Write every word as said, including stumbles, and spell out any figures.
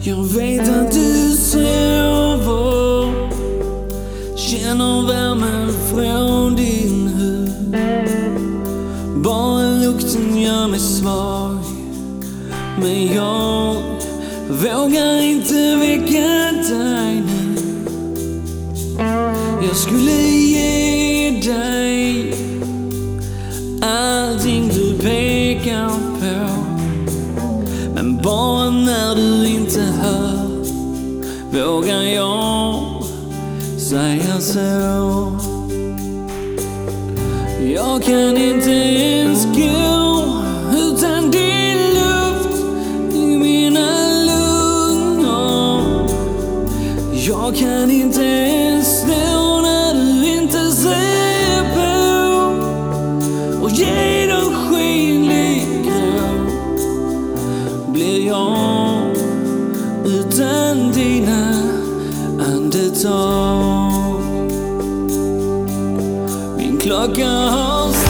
Jag vet att du sover, känner värmen från din hud. Bara lukten gör mig svag, men jag vågar inte väcka dig nu. Jag skulle ge dig allting du pekar på, men bara när du inte hör vågar jag säga så. Jag kan inte ens gå utan din luft i mina lungor. Jag kan inte ens stå när du inte ser på och ge dig skenlig grå. Blir jag utan dina andetag. Min klocka har